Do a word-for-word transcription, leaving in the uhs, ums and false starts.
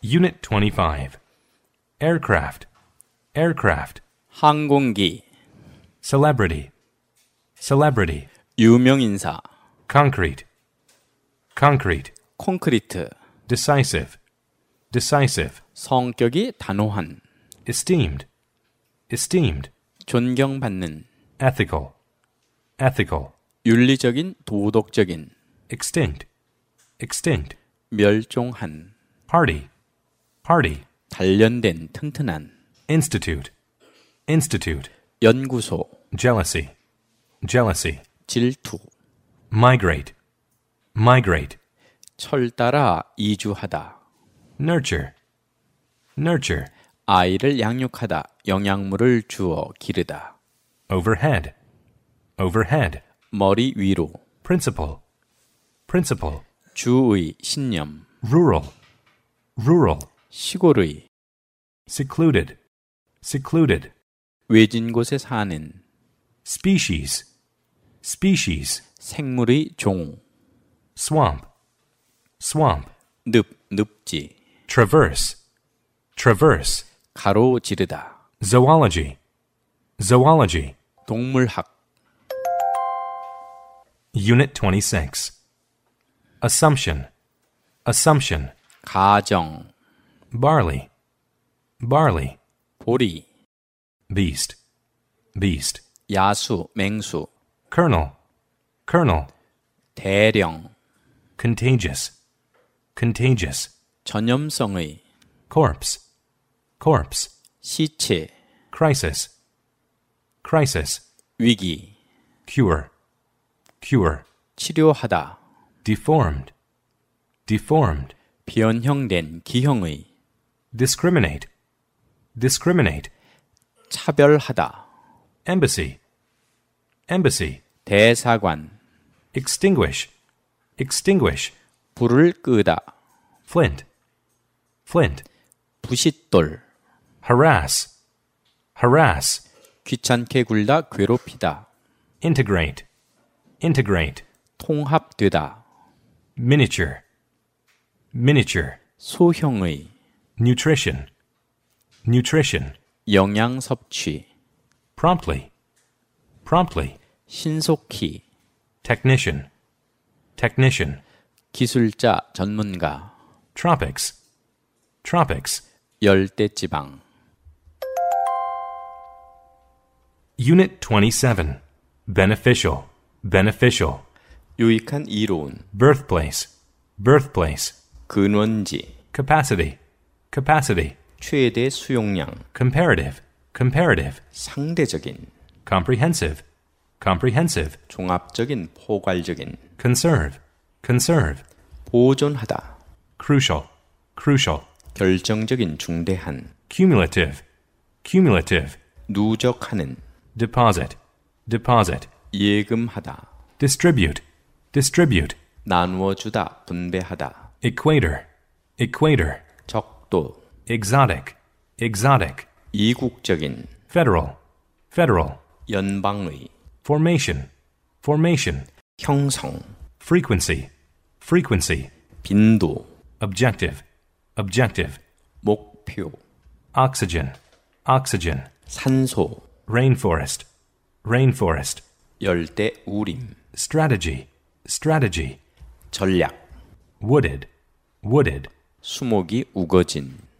Unit twenty-five. Aircraft, aircraft. 항공기, Celebrity, celebrity. 유명인사, Concrete, concrete. 콘크리트, Decisive, decisive. 성격이 단호한, Esteemed, esteemed. 존경받는, Ethical, ethical. 윤리적인, 도덕적인, Extinct, extinct. 멸종한, Party, party. 단련된, 튼튼한, Institute, institute. 연구소, Jealousy, jealousy. 질투, Migrate, migrate. 철 따라 이주하다, Nurture, nurture. 아이를 양육하다, 영양물을 주어 기르다, Overhead, overhead. 머리 위로, Principal, principal. 주의, 신념, Rural, rural. 시골의, Secluded, secluded. 외진 곳에 사는, Species, species. 생물의 종, Swamp, swamp. 늪, 늪지, Traverse, traverse. 가로지르다, Zoology, zoology. 동물학, Unit twenty-six. Assumption, assumption. 가정, Barley, barley. 보리, Beast, beast. 야수, 맹수, Colonel, colonel. 대령, Contagious, contagious. 전염성의, Corpse, corpse. 시체, Crisis, crisis. 위기, Cure, cure. 치료하다, Deformed, deformed. 변형된, 기형의, Discriminate, discriminate. 차별하다, Embassy, embassy. 대사관, Extinguish, extinguish. 불을 끄다, Flint, flint. 부싯돌, Harass, harass. 귀찮게 굴다, 괴롭히다, Integrate, integrate. 통합되다, Miniature, miniature. 소형의, Nutrition, nutrition. 영양 섭취, Promptly, promptly. 신속히, Technician, technician. 기술자, 전문가, Tropics, tropics. 열대지방, Unit twenty-seven. Beneficial, beneficial. 유익한 이로운, Birthplace, birthplace. 근원지, Capacity, capacity. 최대 수용량, Comparative, comparative. 상대적인, Comprehensive, comprehensive. 종합적인, 포괄적인, Conserve, conserve. 보존하다, Crucial, crucial. 결정적인, 중대한, Cumulative, cumulative. 누적하는, Deposit, deposit. 예금하다, Distribute, distribute. 나누어주다, 분배하다, Equator, equator. 적도, Exotic, exotic. 이국적인, Federal, federal. 연방의, Formation, formation. 형성, Frequency, frequency. 빈도, Objective, objective. 목표, Oxygen, oxygen. 산소, Rainforest, rainforest. 열대 우림, Strategy, strategy. 전략, Wooded, wooded. 수목이 우거진,